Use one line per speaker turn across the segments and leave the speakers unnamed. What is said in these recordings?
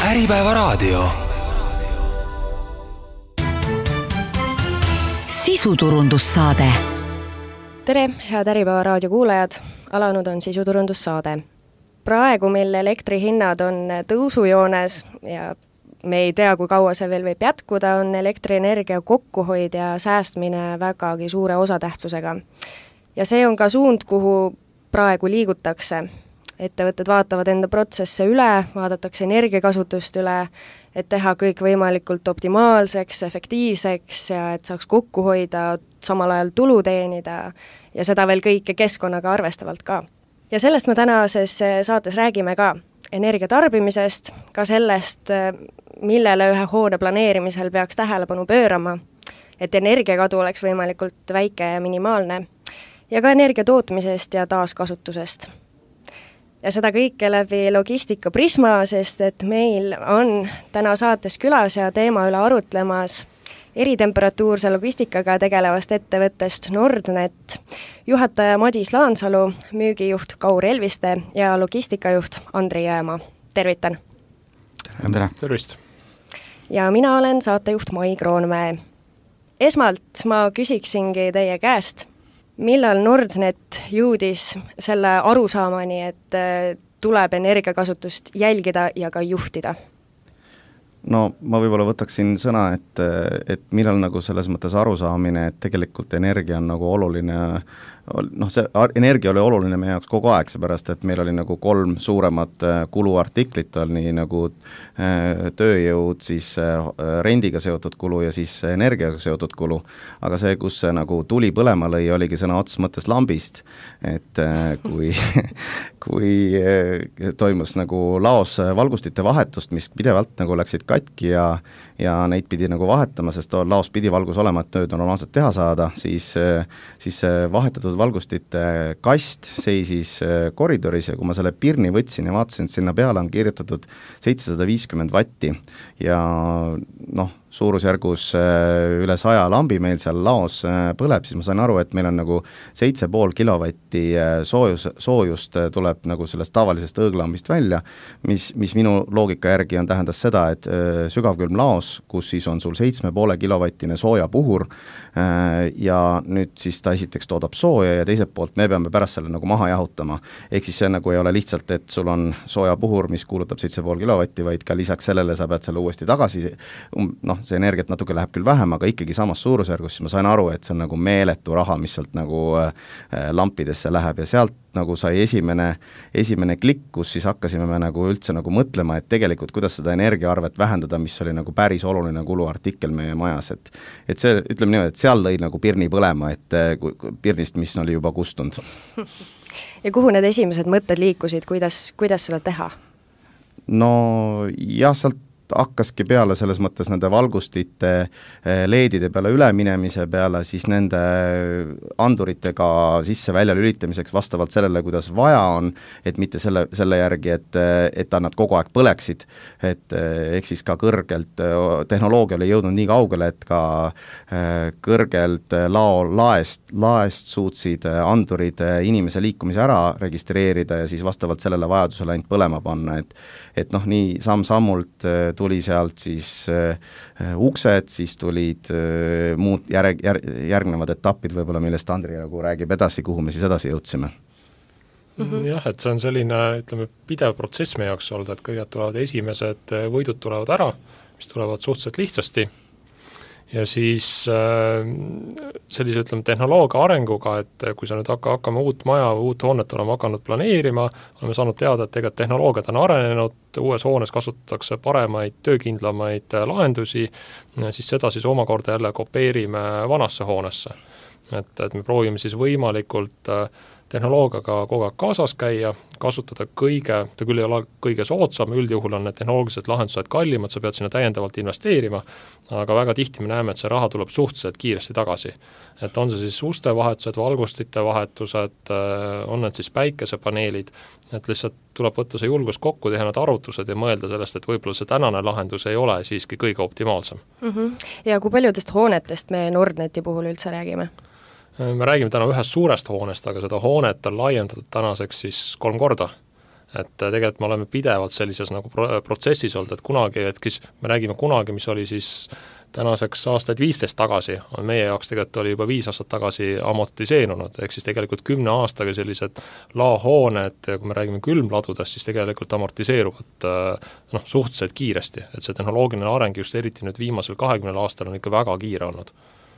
Äripäevaraadio. Sisuturundussaade.
Tere, head Äripäevaraadio kuulajad! Alanud on sisuturundussaade. Praegu meil elektrihinnad on tõusujoones ja me ei tea, kui kaua see veel võib jätkuda, on elektrienergia kokkuhoid ja säästmine vägagi suure osatähtsusega. Ja see on ka suund, kuhu praegu liigutakse. Ettevõtted vaatavad enda protsesse üle, vaadatakse energiakasutust üle, et teha kõik võimalikult optimaalseks, efektiivseks ja et saaks kokku hoida, samal ajal tulu teenida ja seda veel kõike keskkonnaga arvestavalt ka. Ja sellest me tänases saates räägime ka energia tarbimisest, ka sellest, millele ühe hoone planeerimisel peaks tähelepanu pöörama, et energiakadu oleks võimalikult väike ja minimaalne, ja ka energia tootmisest ja taaskasutusest. Ja seda kõike läbi logistika prisma, sest et meil on täna saates külas ja teema üle arutlemas eritemperatuurse logistikaga tegelevast ettevõttest Nordnet, juhataja Madis Laansalu, müügijuht Kaur Elviste ja logistikajuht Andri Jäämaa. Tervitan!
Tere!
Tervist!
Ja mina olen saatejuht Mai Kroonmäe. Esmalt ma küsiksingi teie käest, millal Nordnet jõudis selle arusaamani, et tuleb energiakasutust jälgida ja ka juhtida?
No ma võib-olla võtaksin sõna, et millal nagu selles mõttes arusaamine, et tegelikult energia on nagu oluline, see energia oli oluline meie jaoks kogu aeg, seepärast, et meil oli nagu 3 suuremat kuluartiklit, oli nii nagu tööjõud, siis rendiga seotud kulu ja siis energiaga seotud kulu. Aga see, kus see nagu tuli põlema lõi, oligi sõna otseses mõttes lambist, et kui toimus nagu laos valgustite vahetust, mis pidevalt nagu läksid katki ja neid pidi nagu vahetama, sest laos pidi valgus olema, et tööd normaalselt teha saada, siis vahetatud valgustite kast seisis koridoris ja kui ma selle pirni võtsin ja vaatasin, et sinna peale on kirjutatud 750 vatti ja suurusjärgus üle 100 lambi meil seal laos põleb, siis ma sain aru, et meil on nagu 7,5 kilovatti soojust tuleb nagu sellest tavalisest õõglambist välja, mis minu loogika järgi tähendas seda, et sügavkülm laos, kus siis on sul 7,5 kilovattine soojapuhur ja nüüd siis ta esiteks toodab sooja ja teiselt poolt me peame pärast selle nagu maha jahutama. Ehk siis see nagu ei ole lihtsalt, et sul on soojapuhur, mis kuulutab 7,5 kilovatti, vaid ka lisaks sellele sa pead selle uuesti tagasi, see energiat natuke läheb küll vähem, aga ikkagi samas suurusjärgus, siis ma sain aru, et see on nagu meeletu raha, mis sealt nagu lampidesse läheb ja sealt nagu sai esimene klikk, kus siis hakkasime me nagu üldse nagu mõtlema, et tegelikult kuidas seda energiaarvet vähendada, mis oli nagu päris oluline kuluartikkel meie majas, et see, ütleme niimoodi, et seal lõi nagu pirni põlema, et pirnist, mis oli juba kustunud.
Ja kuhu need esimesed mõtted liikusid, kuidas seda teha?
No jah, sealt hakkaski peale selles mõttes nende valgustite leedide peale üleminemise peale, siis nende anduritega sisse-välja lülitamiseks vastavalt sellele, kuidas vaja on, et mitte selle järgi, et nad kogu aeg põleksid, et ehk siis ka kõrgelt, tehnoloogia oli jõudnud nii kaugele, et ka kõrgelt laest suutsid andurid inimese liikumise ära registreerida ja siis vastavalt sellele vajadusele ainult põlema panna, et nii samm-sammult tuli sealt siis uksed, siis tulid muud järgnevad etapid võib-olla, millest Andri nagu räägib edasi, kuhu me siis edasi jõudsime.
Jah, et see on selline, ütleme, pidev protsess meie jaoks olnud, et kõigepealt tulevad esimesed võidud tulevad ära, mis tulevad suhteliselt lihtsasti ja siis sellise, ütleme, tehnoloogia arenguga, et kui sa nüüd hakkame uut maja või uut hoonet oleme hakanud planeerima, oleme saanud teada, et tegelikult tehnoloogiad on arenenud, uues hoones kasutatakse paremaid, töökindlamaid lahendusi, siis seda siis omakorda jälle kopeerime vanasse hoonesse. Et me proovime siis võimalikult tehnoloogiaga kogu aeg kaasas käia, kasutada ta küll ei ole kõige soodsam, üldjuhul on need tehnoloogilised lahendused kallimad, sa pead sinna täiendavalt investeerima, aga väga tihti me näeme, et see raha tuleb suhteliselt kiiresti tagasi. Et on see siis uste vahetused, valgustite vahetused, on need siis päikesepaneelid, et lihtsalt tuleb võtta see julgus kokku, teha need arvutused ja mõelda sellest, et võib-olla see tänane lahendus ei ole siiski kõige optimaalsem.
Ja kui paljudest hoonetest me Nordneti puhul üldse räägime?
Me räägime täna ühest suurest hoonest, aga seda hoonet on laiendatud tänaseks siis 3 korda. et tegelikult me oleme pidevalt sellises nagu protsessis olnud, et kunagi, me räägime kunagi, mis oli siis tänaseks aastaid 15 tagasi, on meie jaoks tegelikult oli juba 5 aastat tagasi amortiseerunud, ehk siis tegelikult 10 aastaga sellised laohooned, kui me räägime külmladudest, siis tegelikult amortiseeruvad suhteliselt kiiresti, et see tehnoloogiline areng just eriti nüüd viimasel 20 aastal on ikka väga kiire olnud.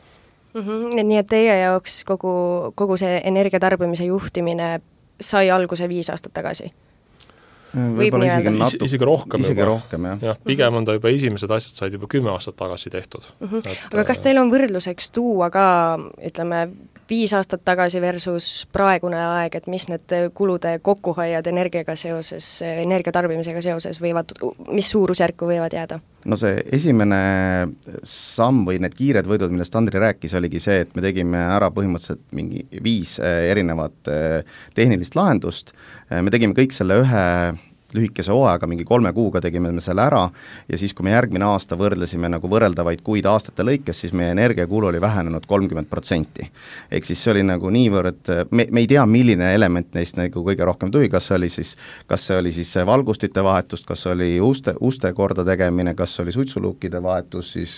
Nii et teie jaoks kogu see energiatarbimise juhtimine sai alguse 5 aastat tagasi?
Võib-olla
isegi rohkem.
Isegi rohkem, jah.
Pigem on ta juba esimesed asjad said juba 10 aastat tagasi tehtud.
Aga kas teil on võrdluseks tuua ka, ütleme, 5 aastat tagasi versus praegune aeg, et mis need kulude kokkuhoiad energiaga seoses, energiatarbimisega seoses võivad, mis suurusjärku võivad jääda?
No see esimene samm või need kiired võidud, millest Andri rääkis, oligi see, et me tegime ära põhimõtteliselt mingi 5 erinevat tehnilist lahendust, me tegime kõik selle ühe lühikese hooaega, mingi 3 kuuga tegime me selle ära ja siis, kui me järgmine aasta võrdlesime nagu võrreldavaid kuid aastate lõikes, siis meie energiakulu oli vähenenud 30%. Ehk siis see oli nagu niivõrd, me ei tea, milline element neist nagu kõige rohkem tuli, kas see oli siis valgustite vahetust, kas oli uste korda tegemine, kas oli suitsuluukide vahetus, siis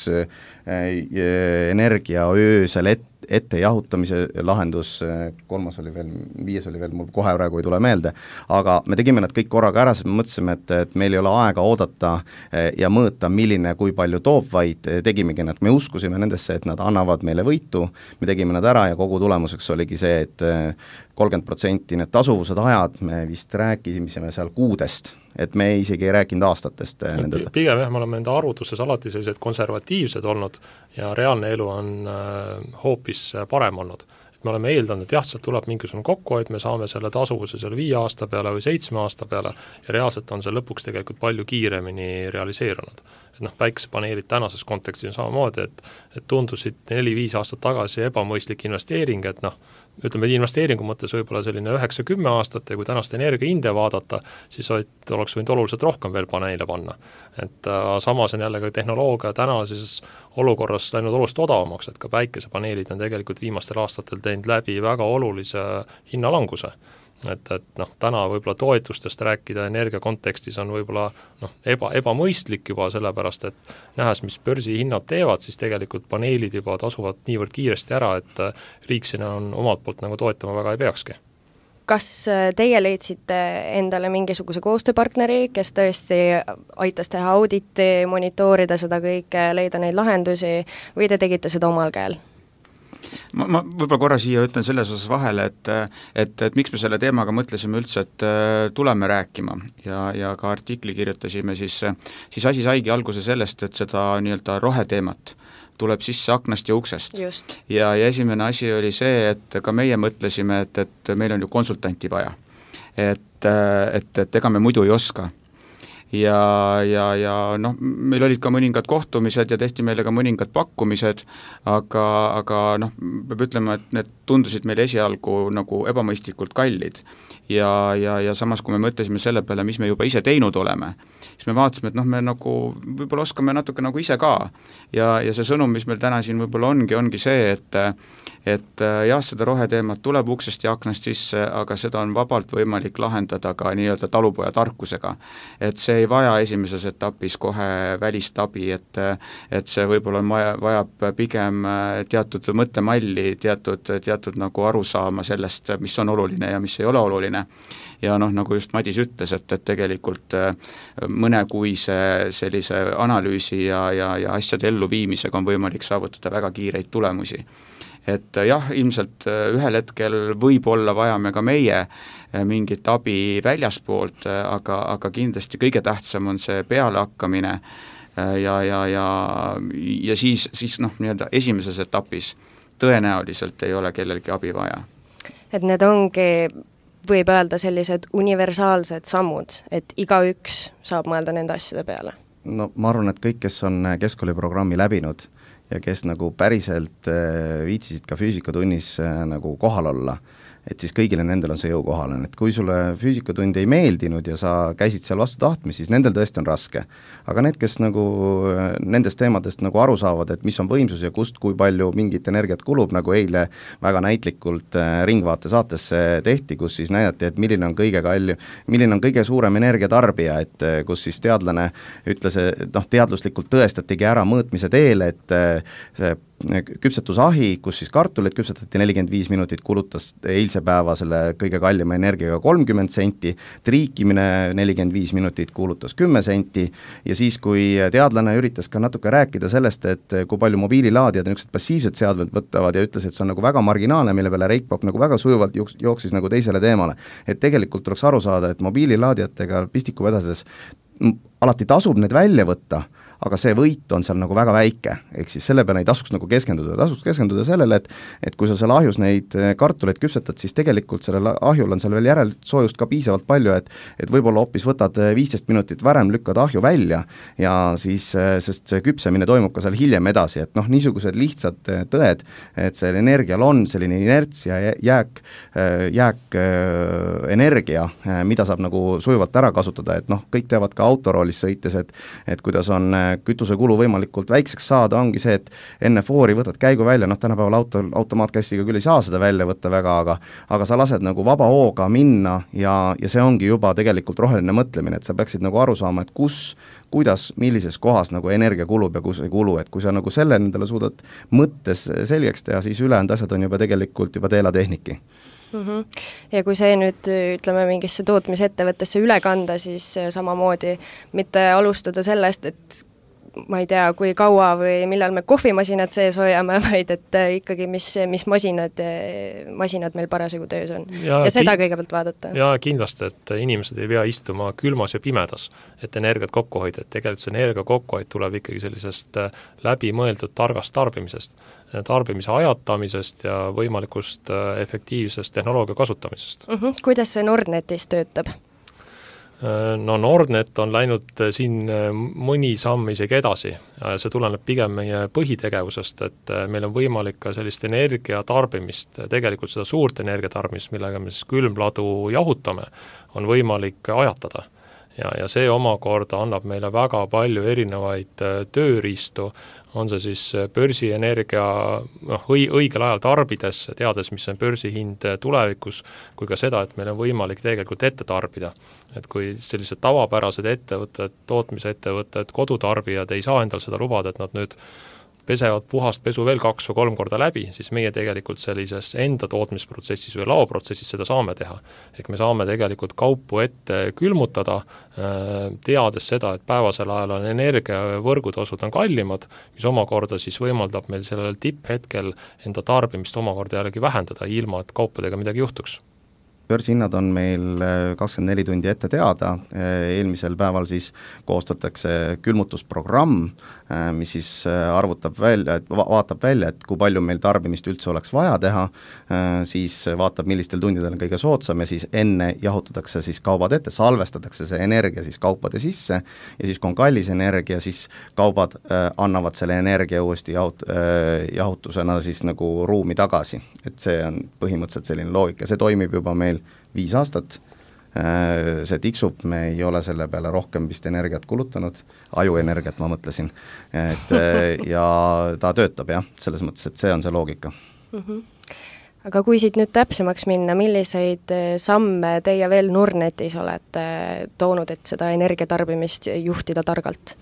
energia öösel ette jahutamise lahendus, 3 oli veel, 5 oli veel, mul kohe praegu ei tule meelde, aga me tegime nad kõik korraga ära, sest me mõtlesime, et meil ei ole aega oodata ja mõõta, milline kui palju toob, vaid tegimegi nad, me uskusime nendesse, et nad annavad meile võitu, me tegime nad ära ja kogu tulemuseks oligi see, et 30% need tasuvused ajad, me vist rääkisime seal kuudest, et me isegi ei rääkinud aastatest.
Pigem jah, me oleme enda arvutustes alati sellised konservatiivsed olnud ja reaalne elu on hoopis parem olnud. Me oleme eeldanud, et jah, sealt tuleb mingisugune kokkuhoid, me saame selle tasuvuse selle 5 aasta peale või 7 aasta peale ja reaalselt on see lõpuks tegelikult palju kiiremini realiseerunud. Et päikesepaneelid tänases kontekstis on samamoodi, et tundusid 4-5 aastat tagasi ebamõistlik investeering, et ütleme, investeeringu mõttes võib-olla selline 9-10 aastat ja kui tänast energiahinde vaadata, siis oleks võinud oluliselt rohkem veel paneele panna. Et samas on jälle ka tehnoloogia tänases olukorras läinud oluliselt odavamaks, et ka päikesepaneelid on tegelikult viimastel aastatel teinud läbi väga olulise hinnalanguse. Et täna võib-olla toetustest rääkida energia kontekstis on võib-olla ebamõistlik juba sellepärast, et nähes, mis börsihinnad teevad, siis tegelikult paneelid juba tasuvad niivõrd kiiresti ära, et riik sinna on omalt poolt nagu toetama väga ei peakski.
Kas teie leidsite endale mingisuguse koostööpartneri, kes tõesti aitas teha auditi, monitoorida seda kõike, leida neid lahendusi või te tegite seda omal käel?
Ma võib-olla korra siia ütlen selles osas vahele, et miks me selle teemaga mõtlesime üldse, et tuleme rääkima ja ka artikli kirjutasime, siis asi saigi alguse sellest, et seda nii-öelda roheteemat tuleb sisse aknast ja uksest.
Just.
Ja esimene asi oli see, et ka meie mõtlesime, et meil on ju konsultanti vaja. Et ega me muidu ei oska. Ja meil olid ka mõningad kohtumised ja tehti meile ka mõningad pakkumised, aga peab ütlema, et need tundusid meile esialgu nagu ebamõistlikult kallid. Ja samas, kui me mõtlesime selle peale, mis me juba ise teinud oleme, siis me vaatasime, et me nagu võib-olla oskame natuke nagu ise ka. Ja see sõnum, mis meil täna siin võib-olla ongi see, et jah, seda roheteemat tuleb uksest ja aknast sisse, aga seda on vabalt võimalik lahendada ka nii-öelda talupoja tarkusega. Et see ei vaja esimeses etapis kohe välist abi, et see võib-olla vajab pigem teatud mõttemalli, teatud nagu arusaama sellest, mis on oluline ja mis ei ole oluline. Ja nagu just Madis ütles, et tegelikult mõnekuise sellise analüüsi ja asjade elluviimisega on võimalik saavutada väga kiireid tulemusi. Et jah, ilmselt ühel hetkel võib-olla vajame ka meie mingit abi väljaspoolt, aga kindlasti kõige tähtsam on see pealehakkamine ja siis nii-öelda esimeses etapis tõenäoliselt ei ole kellelgi abi vaja.
Et need ongi, võib öelda, sellised universaalsed sammud, et igaüks saab mõelda nende asjade peale?
No ma arvan, et kõik, kes on keskkooliprogrammi läbinud ja kes nagu päriselt viitsisid ka füüsikatunnis nagu kohal olla, et siis kõigile nendel on see jõukohane, et kui sulle füüsikatund ei meeldinud ja sa käisid seal vastu tahtmist, siis nendel tõesti on raske. Aga need, kes nagu nendest teemadest nagu aru saavad, et mis on võimsus ja kust, kui palju mingit energiat kulub, nagu eile väga näitlikult Ringvaate saatesse tehti, kus siis näidati, et milline on kõige suurem energiatarbija, et kus siis teadlane ütles, teadluslikult tõestatigi ära mõõtmise teel, et see küpsetusahi, kus siis kartulit küpsetati 45 minutit, kulutas eilse päeva selle kõige kallima energiaga 30 senti, triikimine 45 minutit kulutas 10 senti ja siis, kui teadlane üritas ka natuke rääkida sellest, et kui palju mobiililaadijad ja niisugused passiivsed seadmed võtavad ja ütles, et see on nagu väga marginaalne, mille peale Reikpop nagu väga sujuvalt jooksis nagu teisele teemale. Et tegelikult tuleks aru saada, et mobiililaadijatega pistiku vedades alati tasub need välja võtta, aga see võit on seal nagu väga väike, ehk siis selle peale ei tasuks nagu keskenduda sellele, et kui sa selle ahjus neid kartuleid küpsetad, siis tegelikult sellel ahjul on seal veel järelsoojust ka piisavalt palju, et võib-olla hoopis võtad 15 minutit varem, lükkad ahju välja ja siis, sest see küpsemine toimub ka seal hiljem edasi, et niisugused lihtsad tõed, et see energial on selline inerts ja jääk energia, mida saab nagu sujuvalt ära kasutada, et kõik teavad ka autoroolis sõites, et kuidas on kütusekulu võimalikult väikseks saada, ongi see, et enne foori võtad käigu välja, tänapäeval automaatkassiga küll ei saa seda välja võtta väga, aga sa lased nagu vaba hooga minna ja see ongi juba tegelikult roheline mõtlemine, et sa peaksid nagu aru saama, et kuidas, millises kohas nagu energia kulub ja kus ei kulu, et kui sa nagu selle endale suudad mõttes selgeks teha, siis ülejäänud asjad on juba tegelikult juba teelatehniki.
Ja kui see nüüd, ütleme, mingisse tootmisettevõttesse üle kanda, siis samamoodi mitte alustada sellest, et ma ei tea, kui kaua või millal me kohvimasinad sees hoiame, vaid et ikkagi mis masinad meil parasjagu töös on. Ja seda kõigepealt vaadata.
Ja kindlasti, et inimesed ei pea istuma külmas ja pimedas, et energiat kokku hoida, et tegelikult see energia kokkuhoid tuleb ikkagi sellisest läbimõeldud targast tarbimise ajatamisest ja võimalikust efektiivsest tehnoloogia kasutamisest.
Kuidas see Nordnetis töötab?
No Nordnet on läinud siin mõni samm isegi edasi. See tuleneb pigem meie põhitegevusest, et meil on võimalik ka sellist energiatarbimist, tegelikult seda suurt energiatarbimist, millega me siis külmladu jahutame, on võimalik ajatada. Ja see omakorda annab meile väga palju erinevaid tööriistu, on see siis börsienergia õigel ajal tarbides, teades, mis on börsihind tulevikus, kui ka seda, et meil on võimalik tegelikult ette tarbida. Et kui sellised tavapärased ettevõtted, tootmisettevõtted, kodutarbijad ei saa endal seda lubada, et nad nüüd pesevad puhast pesu veel 2 või 3 korda läbi, siis meie tegelikult sellises enda tootmisprotsessis või laoprotsessis seda saame teha. Ehk me saame tegelikult kaupu ette külmutada, teades seda, et päevasel ajal on energiavõrgutasud on kallimad, mis omakorda siis võimaldab meil sellel tipphetkel enda tarbimist omakorda jällegi vähendada, ilma et kaupadega midagi juhtuks.
Börsihinnad on meil 24 tundi ette teada, eelmisel päeval siis koostatakse külmutusprogramm, mis siis arvutab välja, vaatab välja, et kui palju meil tarbimist üldse oleks vaja teha, siis vaatab, millistel tundidel on kõige soodsam ja siis enne jahutatakse siis kaubad ette, salvestatakse see energia siis kaupade sisse ja siis kui on kallis energia, siis kaubad annavad selle energia uuesti jahutusena siis nagu ruumi tagasi. Et see on põhimõtteliselt selline loogika, see toimib juba meil 5 aastat, see tiksub, me ei ole selle peale rohkem vist energiat kulutanud, ajuenergiat ma mõtlesin, ja ta töötab jah, selles mõttes, et see on see loogika.
Aga kui siit nüüd täpsemaks minna, milliseid samme teie veel Nordnetis olete toonud, et seda energiatarbimist juhtida targalt?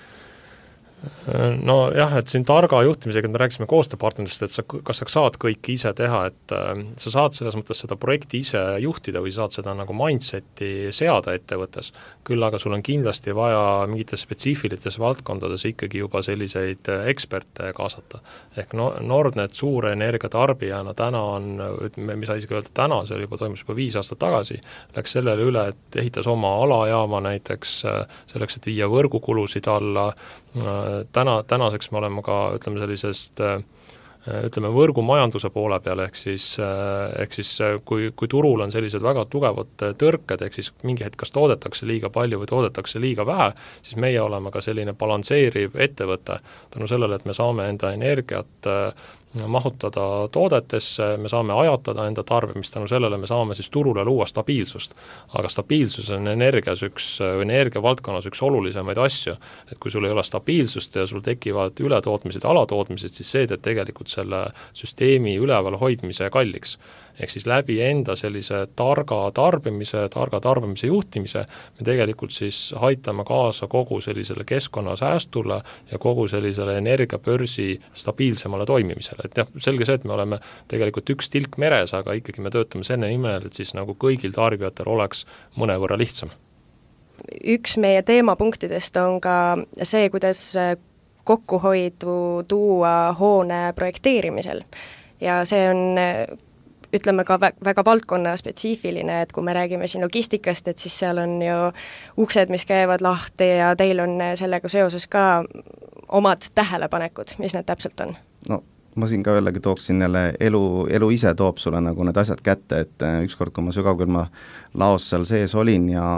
No jah, et siin targa juhtimisega me rääkisime koostööpartnerist, et kas sa saad kõike ise teha, et sa saad selles mõttes seda projekti ise juhtida või saad seda nagu mindseti seada ettevõttes, küll aga sul on kindlasti vaja mingites spetsiifilites valdkondades ikkagi juba selliseid eksperte kaasata. Ehk Nordnet suure energiatarbijana täna on, mis sa isegi öelda täna, see juba toimus juba 5 aastat tagasi, läks sellele üle, et ehitas oma alajaama näiteks selleks, et viia võrgukulusid alla. Tänaseks me oleme ka, ütleme sellisest, ütleme võrgumajanduse poole peal, ehk siis kui turul on sellised väga tugevad tõrked, ehk siis mingi hetk kas toodetakse liiga palju või toodetakse liiga vähe, siis meie oleme ka selline balansseeriv ettevõte tänu sellele, et me saame enda energiat mahutada toodetesse, me saame ajatada enda tarbimist, tänu sellele me saame siis turule luua stabiilsust. Aga stabiilsus on energia valdkonnas üks olulisemaid asju, et kui sul ei ole stabiilsust ja sul tekivad ületootmised ja alatootmised, siis see teeb tegelikult selle süsteemi üleval hoidmise kalliks. Ehk siis läbi enda sellise targa tarbimise juhtimise me tegelikult siis aitame kaasa kogu sellisele keskkonnasäästule ja kogu sellisele energiapörsi stabiilsemale toimimisele. Et jah, selge see, et me oleme tegelikult üks tilk meres, aga ikkagi me töötame selle nimel, et siis nagu kõigil tarbijatel oleks mõnevõrra lihtsam.
Üks meie teemapunktidest on ka see, kuidas kokkuhoidu tuua hoone projekteerimisel. Ja see on ütleme ka väga valdkonna spetsiifiline, et kui me räägime siin logistikast, et siis seal on ju uksed, mis käivad lahti ja teil on sellega seoses ka omad tähelepanekud, mis need täpselt on?
No ma siin ka jällegi tooksin jälle elu ise toob sulle nagu need asjad kätte, et ükskord, kui ma sügavkülma laos seal sees olin ja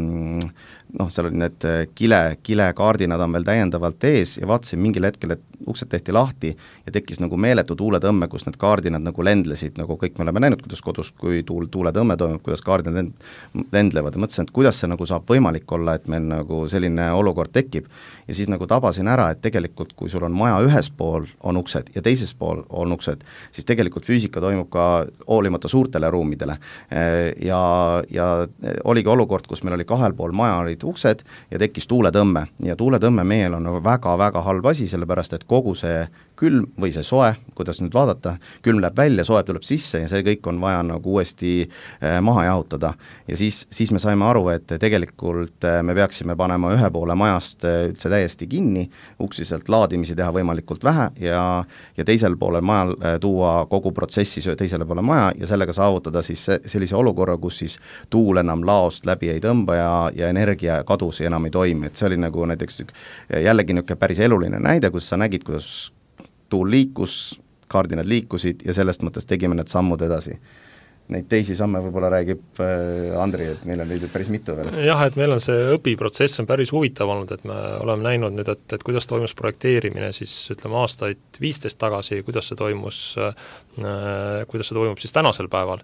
seal olid need kilekaardinad on veel täiendavalt ees ja vaatasin mingil hetkel, et uksed tehti lahti ja tekkis nagu meeletu tuuletõmme, kus need kaardinad nagu lendlesid, nagu kõik me oleme näinud, kuidas kodus, kui tuuletõmme toimub, kuidas kaardinad lendlevad ja mõtlesin, et kuidas see nagu saab võimalik olla, et meil nagu selline olukord tekib. Ja siis nagu tabasin ära, et tegelikult kui sul on maja ühes pool on uksed ja teises pool on uksed, siis tegelikult füüsika toimub ka hoolimata suurtele ruumidele. Ja oligi olukord, kus meil oli kahel pool maja olid uksed ja tekkis tuuletõmme. Ja tuuletõmme mehel on väga-väga halb asi, sellepärast et kogu see külm või see soe, kuidas nüüd vaadata, külm läheb välja, soe tuleb sisse ja see kõik on vaja nagu uuesti maha jahutada. Ja siis me saime aru, et tegelikult me peaksime panema ühe poole majast üldse täiesti kinni, uksi sealt laadimisi teha võimalikult vähe ja teisel poolel majal tuua kogu protsessi teisele poole maja ja sellega saavutada siis sellise olukorra, kus siis tuul enam laost läbi ei tõmba ja energia kadus enam ei toimi. Et see oli nagu näiteks jällegi niisugune päris eluline näide, kus sa nägid, kuidas tuul liikus, kaardinad liikusid ja sellest mõttes tegime need sammud edasi. Neid teisi samme võib-olla räägib Andri, et meil on neid päris mitu veel.
Jah, et meil on see õpiprotsess on päris huvitav olnud, et me oleme näinud nüüd, et kuidas toimus projekteerimine siis ütleme aastaid 15 tagasi, kuidas see toimub siis tänasel päeval.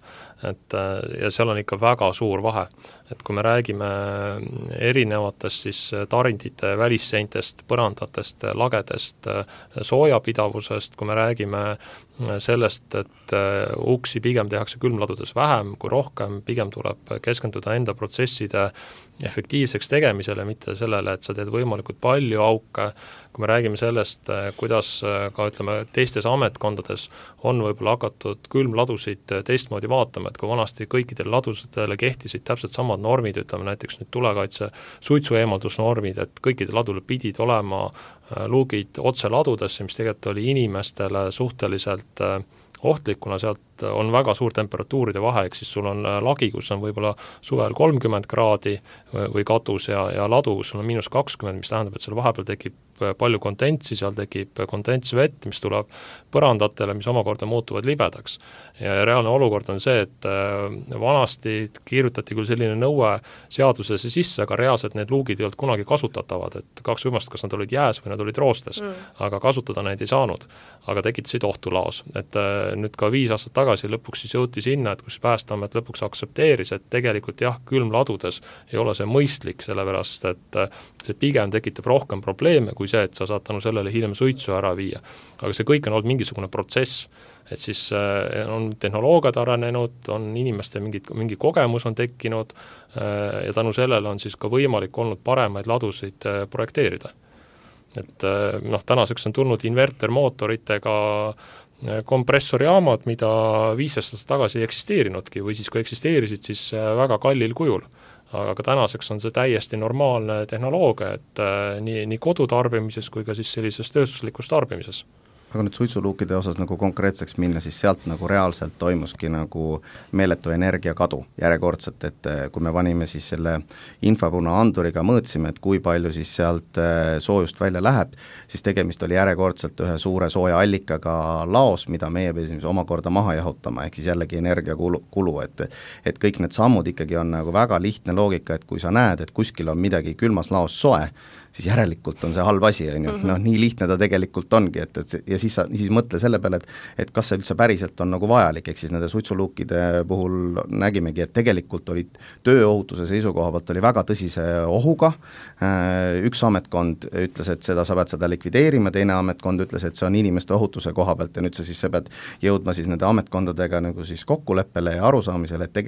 Ja seal on ikka väga suur vahe. Et kui me räägime erinevatest siis tarindite välisseintest, põrandatest, lagedest, soojapidavusest, kui me räägime sellest, et uksi pigem tehakse külmladudes vähem kui rohkem, pigem tuleb keskenduda enda protsesside efektiivseks tegemisele, mitte sellele, et sa teed võimalikult palju auke. Kui me räägime sellest, kuidas ka ütleme teistes ametkondades on võib-olla hakatud külmladusid teistmoodi vaatama, et kui vanasti kõikidele ladusetele kehtisid täpselt samad normid, ütleme näiteks nüüd tulekaitse suitsueemaldusnormid, et kõikidele ladule pidid olema luugid otse ladudesse, mis tegelikult oli inimestele suhteliselt ohtlik, kuna sealt on väga suur temperatuuride vahe, ehk siis sul on lagi, kus on võib-olla suvel 30 kraadi või katus ja ladu, kus sul on -20, mis tähendab, et seal vahepeal tekib palju kondentsi, seal tekib kondentsvett, mis tuleb põrandatele, mis omakorda muutuvad libedaks. Ja reaalne olukord on see, et vanasti kirjutati küll selline nõue seadusesse sisse, aga reaalselt need luugid ei olnud kunagi kasutatavad, et kaks võimast, kas nad olid jääs või nad olid roostes, aga kasutada neid ei saanud, aga tekitasid ohtu laos. Et nüüd ka 5 aastat tagasi lõpuks siis jõuti sinna, et kus Päästeamet lõpuks aktsepteeris, et tegelikult jah, külmladudes ei ole see mõistlik, sellepärast et see pigem tekitab rohkem probleeme kui see, et sa saad tänu sellele hiljem suitsu ära viia. Aga see kõik on olnud mingisugune protsess, et siis on tehnoloogiad arenenud, on inimeste mingi kogemus on tekkinud ja tänu sellele on siis ka võimalik olnud paremaid ladusid projekteerida. Et tänaseks on tulnud invertermootoritega kompressorijaamad, mida 5 aastat tagasi ei eksisteerinudki või siis kui eksisteerisid, siis väga kallil kujul. Aga tänaseks on see täiesti normaalne tehnoloogia, et nii kodutarbimises kui ka siis sellises tööstuslikus tarbimises.
Aga nüüd suitsuluukide osas nagu konkreetseks minna, siis sealt nagu reaalselt toimuski nagu meeletu energiakadu järjekordselt, et kui me panime siis selle infapuna anduriga mõõtsime, et kui palju siis sealt soojust välja läheb, siis tegemist oli järjekordselt ühe suure sooja allikaga laos, mida meie pidime omakorda maha jahutama, ehk siis jällegi energiakulu, et kõik need sammud ikkagi on nagu väga lihtne loogika, et kui sa näed, et kuskil on midagi külmas laos soe, siis järelikult on see halb asi, on ju. Nii lihtne ta tegelikult ongi, ja siis mõtle selle peale, et kas see üldse päriselt on nagu vajalik, ehk siis nende suitsuluukide puhul nägimegi, et tegelikult olid tööohutuse seisukoha pealt oli väga tõsise ohuga, üks ametkond ütles, et sa pead seda likvideerima, teine ametkond ütles, et see on inimeste ohutuse koha pealt ja nüüd sa pead jõudma siis nende ametkondadega nagu siis kokkuleppele ja arusaamisele, et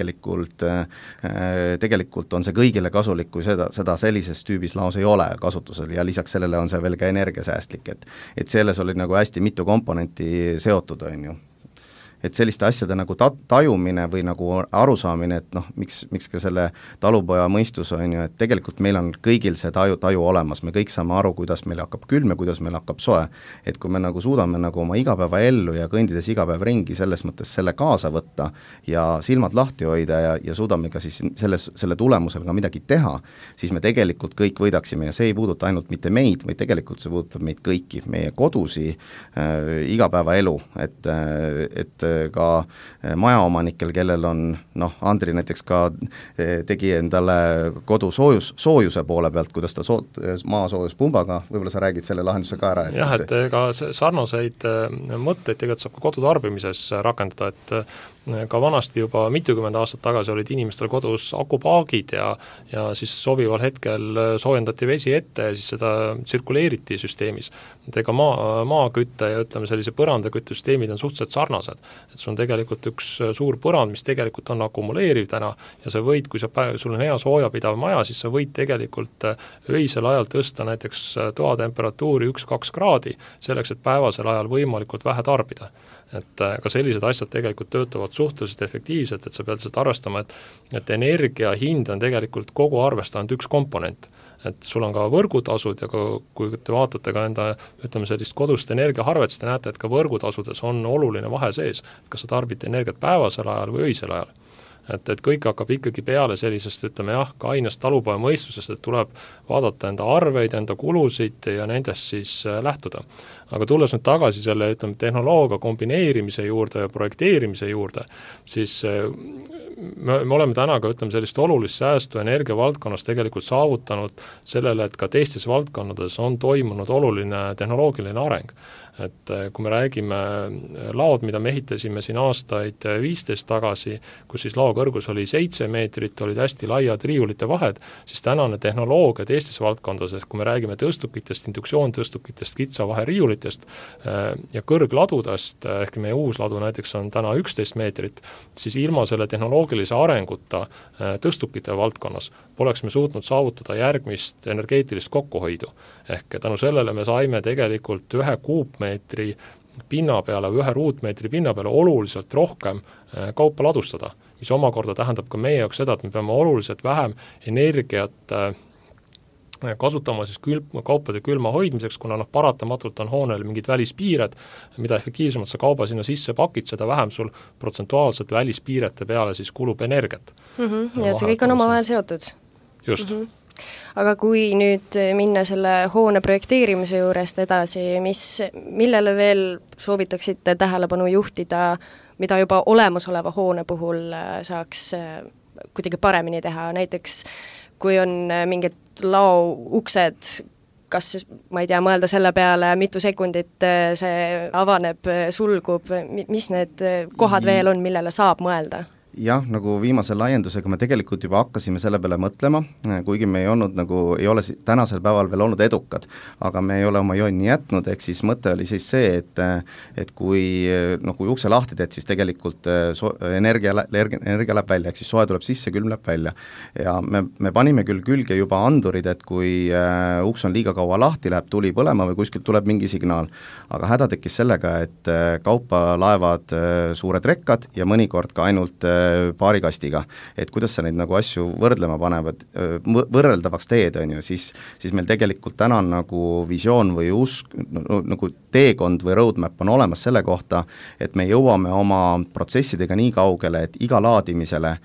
tegelikult on see kõigile kasulik, kui seda sellises tüübis laos ei ole kasutusel ja lisaks sellele on see veel ka energiasäästlik, et selles oli nagu hästi mitu komponenti seotud, on ju. Et selliste asjade nagu tajumine või nagu arusaamine, et noh, miks ka selle talupoja mõistus on ju, et tegelikult meil on kõigil see taju olemas, me kõik saame aru, kuidas meil hakkab külm ja kuidas meil hakkab soe. Et kui me nagu suudame nagu oma igapäevaellu ja kõndides igapäev ringi selles mõttes selle kaasa võtta ja silmad lahti hoida ja suudame ka siis selle tulemusel ka midagi teha, siis me tegelikult kõik võidaksime ja see ei puuduta ainult mitte meid, vaid tegelikult see puudutab meid kõiki, meie kodusi, igapäevaelu, et ka majaomanikel, kellel on, noh, Andri näiteks ka tegi endale kodu soojuse poole pealt, kuidas ta maasoojuspumbaga, võib-olla sa räägid selle lahenduse ka ära.
Jah, et ega sarnaseid mõtteid tegelikult saab ka kodutarbimises rakendada, et ka vanasti juba mitukümmend aastat tagasi olid inimestel kodus akupaagid ja siis sobival hetkel soojendati vesi ette ja siis seda tsirkuleeriti süsteemis. Et ega maakütte ja ütleme sellise põrandaküttesüsteemid on suhteliselt sarnased. Et sul on tegelikult üks suur põrand, mis tegelikult on akumuleeriv täna ja sa võid, kui sul on hea soojapidav maja, siis sa võid tegelikult öisel ajal tõsta näiteks toatemperatuuri 1-2 kraadi selleks, et päevasel ajal võimalikult vähe tarbida. Et ka sellised asjad tegelikult töötavad suhteliselt efektiivselt, et sa pead lihtsalt arvestama, et energia hind on tegelikult kogu arvest ainult üks komponent. Et sul on ka võrgutasud ja kui te vaatate ka enda, ütleme sellist kodust energiaharvet, siis te näete, et ka võrgutasudes on oluline vahe sees, kas sa tarbid energiat päevasel ajal või öisel ajal. Et kõik hakkab ikkagi peale sellisest, ütleme jah, ka ainest talupoja mõistusest, et tuleb vaadata enda arveid, enda kulusid ja nendest siis lähtuda. Aga tulles nüüd tagasi selle, ütleme, tehnoloogia kombineerimise juurde ja projekteerimise juurde, siis me oleme täna ka, ütleme, sellist olulist säästu energia valdkonnas tegelikult saavutanud sellele, et ka teistes valdkonnades on toimunud oluline tehnoloogiline areng. Et kui me räägime laod, mida me ehitasime siin aastaid 15 tagasi, kus siis lao kõrgus oli 7 meetrit, olid hästi laiad riiulite vahed, siis tänane tehnoloogia teistes valdkondades, kui me räägime tõstukitest, induktsioontõstukitest, kitsavahe riiulitest ja kõrgladudest, ehk meie uus ladu näiteks on täna 11 meetrit, siis ilma selle tehnoloogilise arenguta tõstukite valdkonnas poleks me suutnud saavutada järgmist energeetilist kokkuhoidu. Ehk tänu sellele me saime tegelikult 1 kuupmeetri pinna peale või 1 ruutmeetri pinna peale oluliselt rohkem kaupa ladustada, mis omakorda tähendab ka meie jaoks seda, et me peame oluliselt vähem energiat kasutama siis kaupade külma hoidmiseks, kuna paratamatult on hoonel mingid välispiired, mida efektiivsemalt sa kauba sinna sisse pakid, seda vähem sul protsentuaalselt välispiirete peale siis kulub energiat.
Ja see kõik on omavahel seotud.
Just.
Aga kui nüüd minna selle hoone projekteerimise juurest edasi, millele veel soovitaksite tähelepanu juhtida, mida juba olemasoleva hoone puhul saaks kuidagi paremini teha, näiteks kui on mingid lao uksed, kas, ma ei tea, mõelda selle peale, mitu sekundit see avaneb, sulgub, mis need kohad veel on, millele saab mõelda?
Jah, nagu viimase laiendusega me tegelikult juba hakkasime selle peale mõtlema, kuigi me ei ole tänasel päeval veel olnud edukad, aga me ei ole oma jonni jätnud, ehk siis mõte oli siis see, et kui ukse lahti teed, siis tegelikult energia läheb välja, ehk siis soe tuleb sisse, külm läheb välja. Ja me panime küll külge juba andurid, et kui uks on liiga kaua lahti, läheb tuli põlema või kuskilt tuleb mingi signaal. Aga häda tekkis sellega, et kaupa laevad suured rekkad ja mõnikord ka ainult paari kastiga, et kuidas sa neid nagu asju võrdlema panevad, võrreldavaks teed, on ju, siis meil tegelikult täna on nagu visioon või usk, nagu teekond või roadmap on olemas selle kohta, et me jõuame oma protsessidega nii kaugele, et iga laadimisele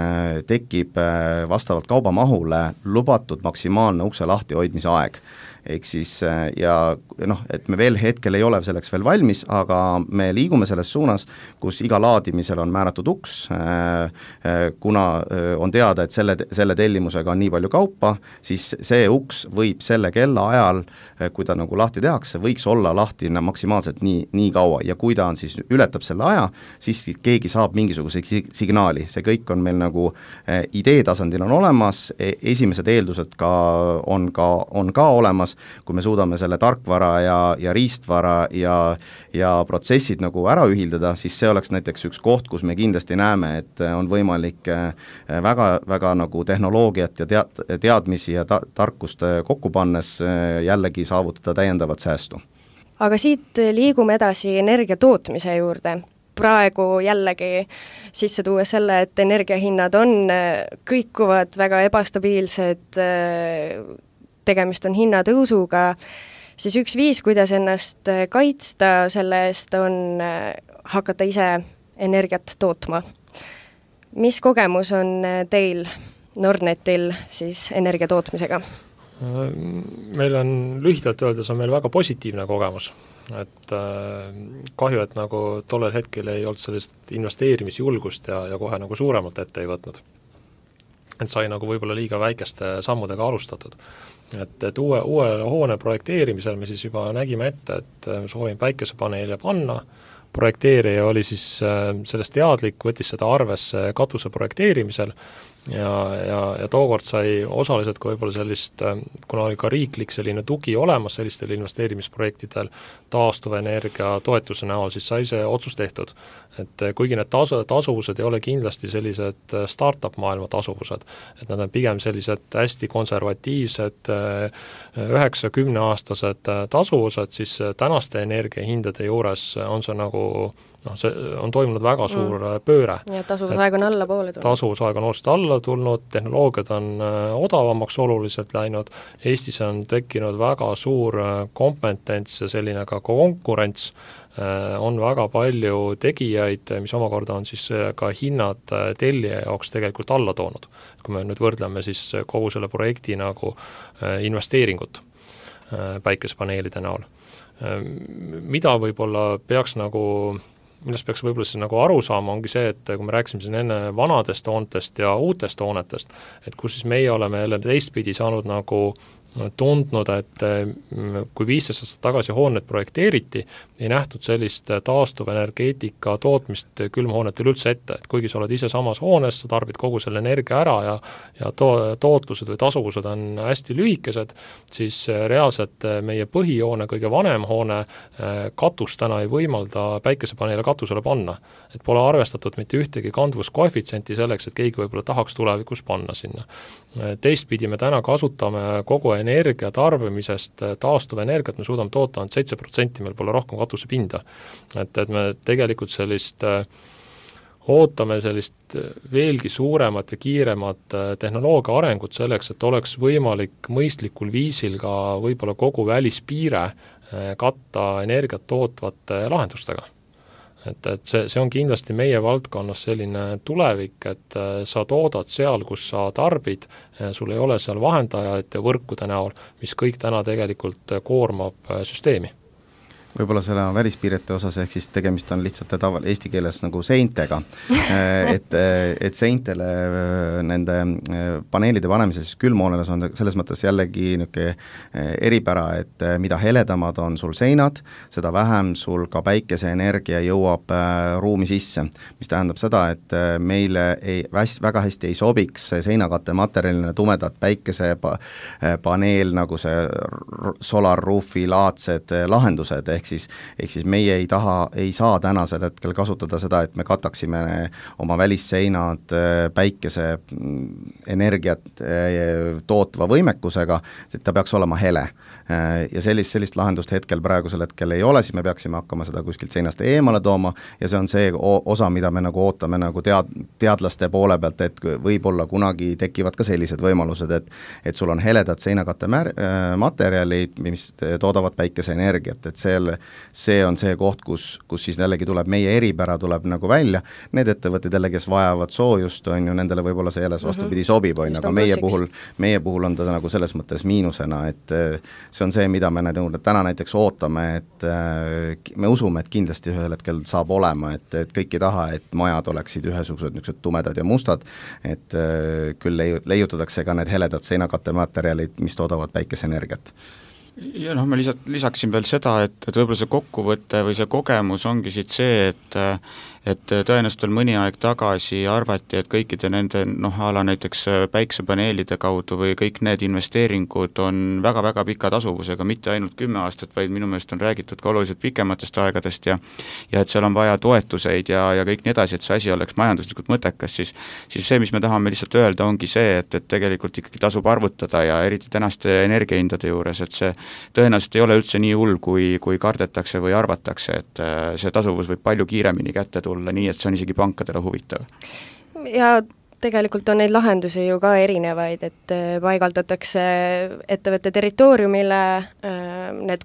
tekib vastavalt kaubamahule lubatud maksimaalne ukse lahti hoidmise aeg. Ehk siis, ja et me veel hetkel ei ole selleks veel valmis, aga me liigume selles suunas, kus iga laadimisel on määratud uks, kuna on teada, et selle tellimusega on nii palju kaupa, siis see uks võib selle kella ajal, kui ta nagu lahti tehakse, võiks olla lahti lahti maksimaalselt nii kaua ja kui ta on siis, ületab selle aja, siis keegi saab mingisuguse signaali, see kõik on meil nagu idee tasandil on olemas, esimesed eeldused on ka olemas, kui me suudame selle tarkvara ja riistvara ja protsessid nagu ära ühildada, siis see oleks näiteks üks koht, kus me kindlasti näeme, et on võimalik väga nagu tehnoloogiat ja teadmisi ja tarkust kokku pannes jällegi saavutada täiendavat säästu.
Aga siit liigume edasi energia tootmise juurde. Praegu jällegi sisse tuua selle, et energiahinnad on kõikuvad, väga ebastabiilsed, tegemist on hinnatõusuga, siis üks viis, kuidas ennast kaitsta selle eest, on hakata ise energiat tootma. Mis kogemus on teil Nordnetil siis energia tootmisega?
Meil on lühidalt öeldes on meil väga positiivne kogemus, et kahju, et nagu tollel hetkel ei olnud sellist investeerimisjulgust ja kohe nagu suuremalt ette ei võtnud. Et sai nagu võib-olla liiga väikeste sammudega alustatud. Et uue hoone projekteerimisel me siis juba nägime ette, et soovime päikesepaneele panna, projekteerija oli siis sellest teadlik, võttis seda arvesse katuse projekteerimisel ja tookord sai osaliselt ka võib-olla sellist, kuna oli ka riiklik selline tugi olemas sellistel investeerimisprojektidel taastuvenergia toetuse näol, siis sai see otsus tehtud. Et kuigi need tasuvused ei ole kindlasti sellised startup maailma tasuvused, et nad on pigem sellised hästi konservatiivsed 9-10 aastased tasuvused, siis tänaste energiahindade juures on see nagu see on toimunud väga suur pööre.
Ja tasuvusaeg on allapoole tulnud.
Tasuvusaeg on oluliselt alla tulnud, tehnoloogiad on odavamaks oluliselt läinud, Eestis on tekkinud väga suur kompetents ja selline ka konkurents, on väga palju tegijaid, mis omakorda on siis ka hinnad tellija jaoks tegelikult alla toonud. Kui me nüüd võrdleme siis kogu selle projekti nagu investeeringut päikesepaneelide näol. Mida võib-olla peaks nagu millest peaks võib-olla siis nagu aru saama, ongi see, et kui me rääkisime siin enne vanadest hoontest ja uutest hoonetest, et kus siis meie oleme jälle teistpidi saanud nagu tundnud, et kui 15 aastat tagasi hoonet projekteeriti, ei nähtud sellist taastuvenergeetika tootmist külmhoonetel üldse ette, et kuigi sa oled ise samas hoones, sa tarbid kogu selle energia ära ja tootlused või tasuvused on hästi lühikesed, siis reaalselt meie põhihoone, kõige vanem hoone katus täna ei võimalda päikesepaneele katusele panna. Et pole arvestatud mitte ühtegi kandvuskoefitsenti selleks, et keegi võib-olla tahaks tulevikus panna sinna. Teistpidi me täna kasutame kogu energia tarbimisest taastuvenergiat, me suudame toota 7%, meil pole rohkem katusepinda. Et me tegelikult ootame sellist veelgi suuremat ja kiiremat tehnoloogia arengut selleks, et oleks võimalik mõistlikul viisil ka võib-olla kogu välispiire katta energiat tootvate lahendustega. Et see on kindlasti meie valdkonnas selline tulevik, et sa toodad seal, kus sa tarbid, sul ei ole seal vahendajaid võrkude näol, mis kõik täna tegelikult koormab süsteemi.
Võib-olla selle välispiirete osas, ehk siis tegemist on lihtsalt eesti keeles nagu seintega, et seintele nende paneelide panemisel siis külmhooneles on selles mõttes jällegi eripära, et mida heledamad on sul seinad, seda vähem sul ka päikeseenergia jõuab ruumi sisse, mis tähendab seda, et meile väga hästi ei sobiks seinakatte materjaline tumedat päikesepaneel nagu see solar roofi laadsed lahendused, ehk siis meie ei saa tänasel hetkel kasutada seda, et me kataksime oma välisseinad päikese energiat tootva võimekusega, et ta peaks olema hele. Ja sellist lahendust praegusel hetkel ei ole, siis me peaksime hakkama seda kuskilt seinast eemale tooma ja see on see osa, mida me nagu ootame nagu teadlaste poole pealt, et võib-olla kunagi tekivad ka sellised võimalused, et sul on heledad seinakatte materjalid, mis toodavad päikeseenergiat, et see on see koht, kus siis jällegi tuleb meie eripära tuleb nagu välja, need ettevõtted jälle, kes vajavad soojust, on ju, nendele võib-olla see jälle vastupidi sobib, on, aga meie puhul on ta nagu selles mõttes miinusena, et see on see, mida me täna näiteks ootame, et me usume, et kindlasti ühel hetkel saab olema, et kõik ei taha, et majad oleksid ühesugused niisugused tumedad ja mustad, et küll leiutatakse ka need heledad seinakatte materjalid, mis toodavad päikeseenergiat.
Ja noh, ma lisaksin veel seda, et võib-olla see kokkuvõte või see kogemus ongi siit see, et tõenäoliselt veel mõni aeg tagasi arvati, et kõikide nende ala näiteks päiksepaneelide kaudu või kõik need investeeringud on väga-väga pika tasuvusega, mitte ainult 10 aastat, vaid minu meelest on räägitud ka oluliselt pikematest aegadest ja et seal on vaja toetuseid ja kõik nii edasi, et see asi oleks majanduslikult mõttekas, siis see, mis me tahame lihtsalt öelda, ongi see, et tegelikult ikkagi tasub arvutada ja eriti tänaste energiahindade juures, et see tõenäoliselt ei ole üldse nii hull, kui kardetakse või arvatakse, et see tasuvus võib palju kiiremini kätte tulla, nii et see on isegi pankadele huvitav.
Ja tegelikult on neid lahendusi ju ka erinevaid, et paigaldatakse ettevõtte territooriumile, need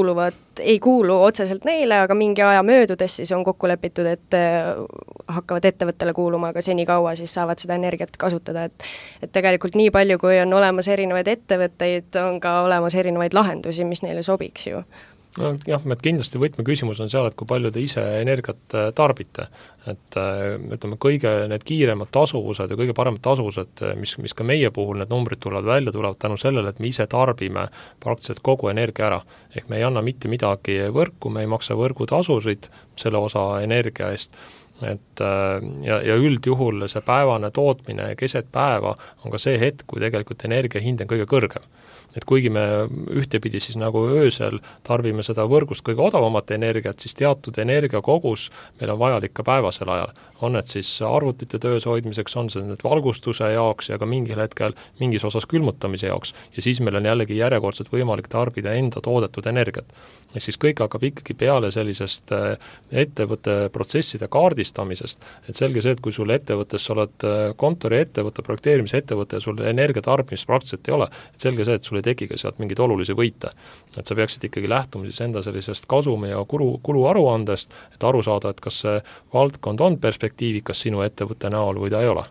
ei kuulu otseselt neile, aga mingi aja möödudes siis on kokku lepitud, et hakkavad ettevõttele kuuluma, aga senikaua siis saavad seda energiat kasutada, et tegelikult nii palju, kui on olemas erinevaid ettevõtteid, on ka olemas erinevaid lahendusi, mis neile sobiks ju.
No, jah, et kindlasti võtmeküsimus on seal, et kui palju te ise energiat tarbite, et ütleme, kõige need kiiremad tasuvused ja kõige paremad tasuvused, mis ka meie puhul need numbrid tulevad tänu sellele, et me ise tarbime praktiliselt kogu energia ära. Ehk me ei anna mitte midagi võrku, me ei maksa võrgutasusid selle osa energia eest, et ja üldjuhul see päevane tootmine keset päeva on ka see hetk, kui tegelikult energia hind on kõige kõrgem. Et kuigi me ühtepidi siis nagu öösel tarbime seda võrgust kõige odavamat energiat, siis teatud energiakogus meil on vajalik ka päevasel ajal. On need siis arvutite töös hoidmiseks, on see nüüd valgustuse jaoks ja ka mingil hetkel mingis osas külmutamise jaoks. Ja siis meil on jällegi järjekordselt võimalik tarbida enda toodetud energiat. Ja siis kõik hakkab ikkagi peale sellisest ettevõtte protsesside kaardistamisest. Et selge see, et kui sul ettevõttes oled kontori ettevõtte, projekteerimise ettevõtte ja sul energiatarbimist praktiliselt ei ole, et selge see, et sul ei tekiga sealt mingeid olulisi võite. Et sa peaksid ikkagi lähtuma siis enda sellisest kasumi ja kulu aruandest, et aru saada, et kas see valdkond on perspektiivikas sinu ettevõtte näol või ta ei ole.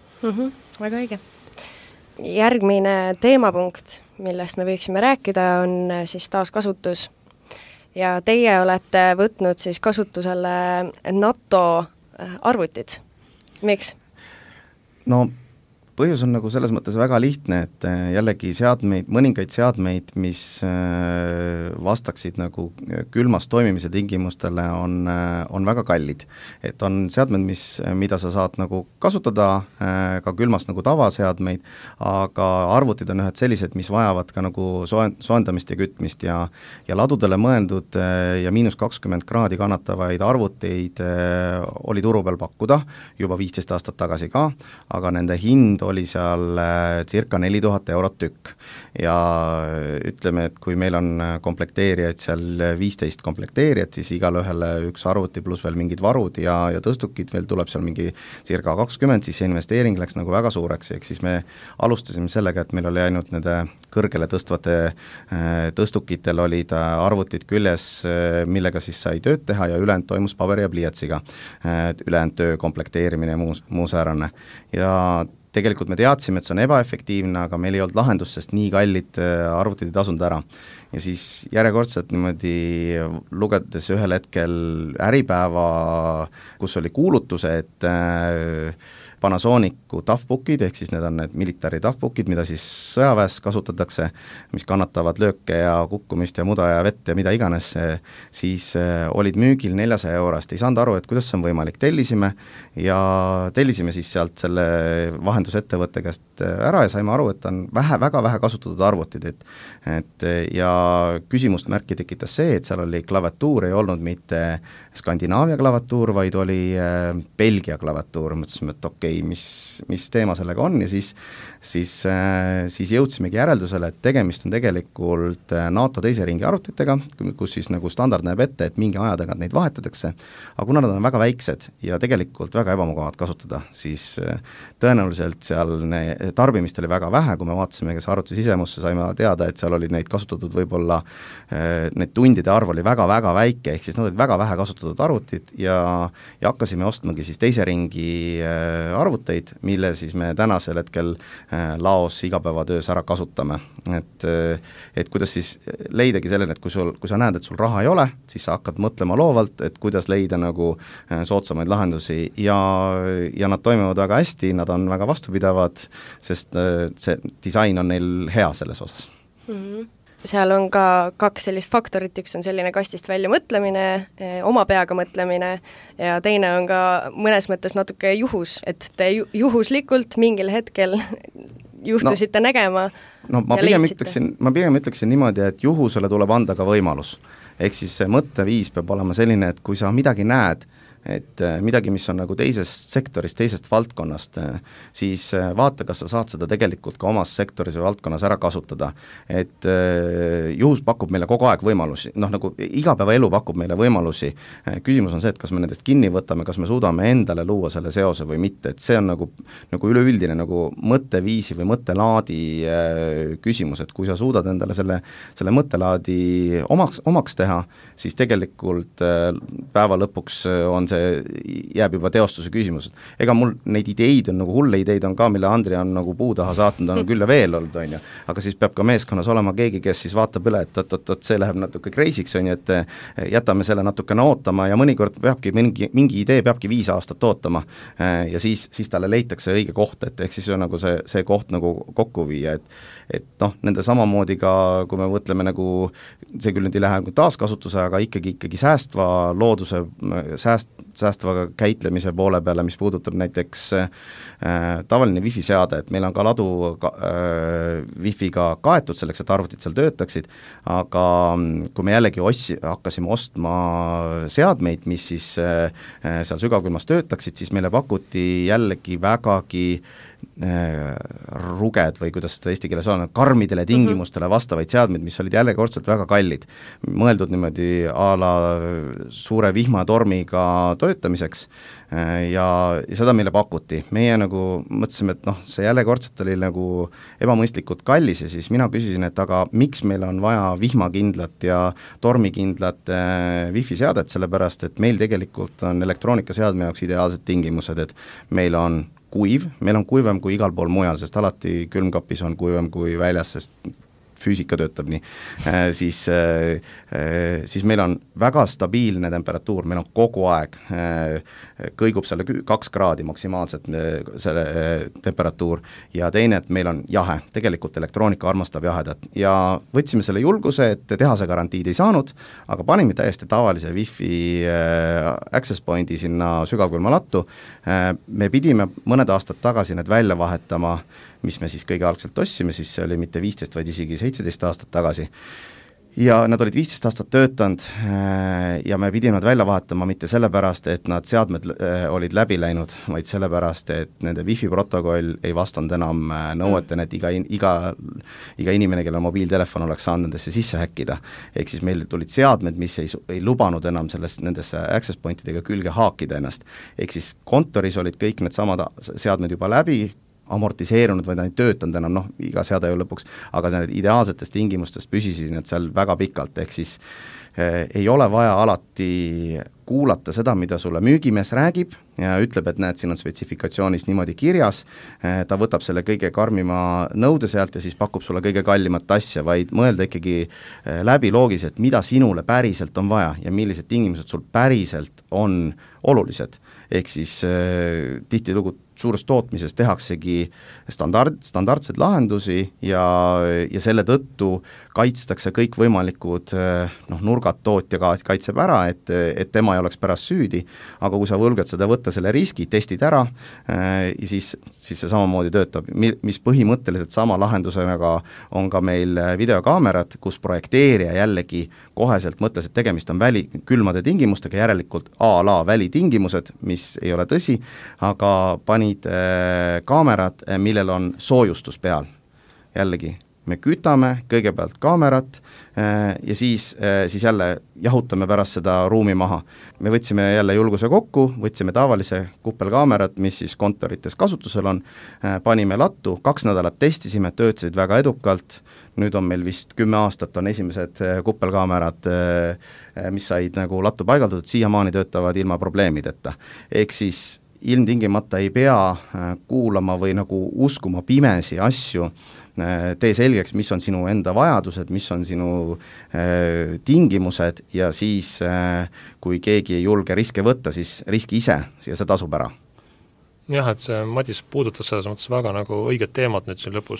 Väga õige. Järgmine teemapunkt, millest me võiksime rääkida, on siis taaskasutus. Ja teie olete võtnud siis kasutusele NATO arvutid. Miks?
No põhjus on nagu selles mõttes väga lihtne, et jällegi mõningaid seadmeid, mis vastaksid nagu külmas toimimise tingimustele, on väga kallid. Et on seadmed, mida sa saad nagu kasutada ka külmas nagu tavaseadmeid, aga arvutid on ühed sellised, mis vajavad ka nagu soendamist ja kütmist ja ladudele mõeldud ja -20 kraadi kannatavaid arvuteid oli turu peal pakkuda juba 15 aastat tagasi ka, aga nende hind oli seal circa 4000 eurot tükk. Ja ütleme, et kui meil on komplekteerijaid seal 15 komplekteerijat, siis igale ühele üks arvuti pluss veel mingid varud ja tõstukid veel tuleb seal mingi circa 20, siis see investeering läks nagu väga suureks, ehk siis me alustasime sellega, et meil oli ainult nende kõrgele tõstvate tõstukitel olid arvutid küljes, millega siis sai tööd teha ja ülejäänud toimus paberi ja pliiatsiga, ülejäänud töö komplekteerimine ja muu säärane. Ja tegelikult me teadsime, et see on ebaefektiivne, aga meil ei olnud lahendust, sest nii kallid arvutid ei tasunud ära. Ja siis järjekordselt niimoodi lugedes ühel hetkel Äripäeva, kus oli kuulutuse, et Panasonicu TAF-bookid, ehk siis need on need militari TAF-bookid, mida siis sõjaväes kasutatakse, mis kannatavad lööke ja kukkumist ja muda ja vett ja mida iganes, siis olid müügil 400 eurost. Ei saanud aru, et kuidas see on võimalik. Tellisime siis sealt selle vahendusettevõtte käest ära ja saime aru, et on väga vähe kasutatud arvutid. Ja küsimust märki tekitas see, et seal oli klaviatuur, ei olnud mitte Skandinaavia klaviatuur, vaid oli Belgia klaviatuur. Mõtlesime, et okei, mis teema sellega on ja siis jõudsimegi järeldusele, et tegemist on tegelikult NATO teise ringi arvutitega, kus siis nagu standard näeb ette, et mingi aja tagant neid vahetatakse, aga kuna nad on väga väiksed ja tegelikult väga ebamugavad kasutada, siis tõenäoliselt seal tarbimist oli väga vähe, kui me vaatasime, kes arvuti sisemusse, saime teada, et seal oli neid kasutatud võib-olla, need tundide arv oli väga-väga väike, ehk siis nad olid väga vähe kasutatud arvutid ja hakkasime ostmagi siis teise ringi arvuteid, mille siis me tänasel hetkel laos igapäevatöös ära kasutame. Et kuidas siis leidagi sellele, et kui sa näed, et sul raha ei ole, siis sa hakkad mõtlema loovalt, et kuidas leida nagu soodsamaid lahendusi ja nad toimivad väga hästi, nad on väga vastupidavad, sest see disain on neil hea selles osas.
seal on ka kaks sellist faktorit, üks on selline kastist välja mõtlemine, oma peaga mõtlemine ja teine on ka mõnes mõttes natuke juhus, et te juhuslikult mingil hetkel juhtusite nägema
ma pigem ütleksin niimoodi, et juhusele tuleb anda ka võimalus. Ehk siis see mõtteviis peab olema selline, et kui sa midagi näed, et midagi, mis on nagu teisest sektorist, teisest valdkonnast, siis vaata, kas sa saad seda tegelikult ka omas sektoris või valdkonnas ära kasutada. Et juhus pakub meile kogu aeg võimalusi, nagu igapäevaelu pakub meile võimalusi. Küsimus on see, et kas me nendest kinni võtame, kas me suudame endale luua selle seose või mitte, et see on nagu üleüldine nagu mõtteviisi või mõttelaadi küsimus, et kui sa suudad endale selle mõttelaadi omaks teha, siis tegelikult päeva lõpuks on see jääb juba teostuse küsimus. Ega mul neid ideid on, nagu hulle ideid on ka, mille Andri on nagu puu taha saatnud, on küll ja veel olnud, on ju. Aga siis peab ka meeskonnas olema keegi, kes siis vaatab üle, et see läheb natuke crazy'ks, on ju, et jätame selle natukene ootama ja mõnikord peabki mingi idee peabki 5 aastat ootama ja siis talle leitakse õige koht, et ehk siis on nagu see koht nagu kokku viia, et nende samamoodi ka, kui me mõtleme nagu, see küll nüüd ei lähe nagu taaskasutuse, aga ikkagi säästva looduse, säästva käitlemise poole peale, mis puudutab näiteks tavaline wifi seade, et meil on ka ladu wifi'ga kaetud selleks, et arvutid seal töötaksid, aga kui me jällegi hakkasime ostma seadmeid, mis siis seal sügavkülmas töötaksid, siis meile pakuti jällegi vägagi ruged või kuidas seda eesti keeles on, karmidele tingimustele vastavaid seadmeid, mis olid jällekordselt väga kallid. Mõeldud niimoodi a la suure vihmatormiga töötamiseks ja seda meile pakuti. Meie nagu mõtlesime, et see jällekordselt oli nagu ebamõistlikult kallis ja siis mina küsisin, et aga miks meil on vaja vihmakindlat ja tormikindlat wifi seadet, sellepärast et meil tegelikult on elektroonikaseadme jaoks ideaalsed tingimused, et meil on kuivem kui igal pool mujal, sest alati külmkapis on kuivem kui väljas, sest füüsika töötab nii, siis meil on väga stabiilne temperatuur, meil on kogu aeg, kõigub selle 2 kraadi maksimaalselt selle temperatuur ja teine, et meil on jahe, tegelikult elektroonika armastab jahedat ja võtsime selle julguse, et tehase garantiid ei saanud, aga panime täiesti tavalise wifi access pointi sinna sügavkülma lattu, me pidime mõned aastad tagasi need välja vahetama, mis me siis kõige algselt ostsime, siis see oli mitte 15, vaid isegi 17 aastat tagasi. Ja nad olid 15 aastat töötanud ja me pidime nad välja vahetama mitte sellepärast, et nad seadmed olid läbi läinud, vaid sellepärast, et nende wifi protokoll ei vastanud enam nõuetena, et iga inimene, kellel mobiiltelefon oleks saanud nendesse sisse häkkida. Ehk siis meil tulid seadmed, mis ei lubanud enam nendesse access pointidega külge haakida ennast. Ehk siis kontoris olid kõik need samad seadmed juba läbi, amortiseerunud või ta ei töötanud enam, iga seade ju lõpuks, aga need ideaalsetest tingimustest püsisid need seal väga pikalt, ehk siis ei ole vaja alati kuulata seda, mida sulle müügimees räägib ja ütleb, et näed, siin on spetsifikatsioonis niimoodi kirjas, ta võtab selle kõige karmima nõude sealt ja siis pakub sulle kõige kallimat asja, vaid mõelda ikkagi läbi loogis, et mida sinule päriselt on vaja ja millised tingimused sul päriselt on olulised. Ehk siis tihtilugu suures tootmises tehaksegi standardseid lahendusi ja selle tõttu kaitstakse kõik võimalikud nurgad tootja kaitseb ära, et tema ei oleks pärast süüdi, aga kui sa võlgad seda võtta selle riski, testid ära, siis see samamoodi töötab, mis põhimõtteliselt sama lahendusega on ka meil videokaamerad, kus projekteerija jällegi koheselt mõtles, et tegemist on külmade tingimustega, järelikult a la välitingimused, mis ei ole tõsi, aga panid kaamerad, millel on soojustus peal. Jällegi, me kütame kõigepealt kaamerat ja siis jälle jahutame pärast seda ruumi maha. Me võtsime jälle julguse kokku, võtsime tavalise kuppelkaamerat, mis siis kontorites kasutusel on, panime lattu, 2 nädalat testisime, töötasid väga edukalt, nüüd on meil vist 10 aastat on esimesed kuppelkaamerad, mis said nagu lattu paigaldatud, siiamaani töötavad ilma probleemideta. Ehk siis ilmtingimata ei pea kuulama või nagu uskuma pimesi asju, tee selgeks, mis on sinu enda vajadused, mis on sinu tingimused ja siis, kui keegi ei julge riske võtta, siis riski ise ja see tasub ära.
Jah, et see Madis puudutas selles mõttes väga nagu õiget teemat nüüd siin lõpus,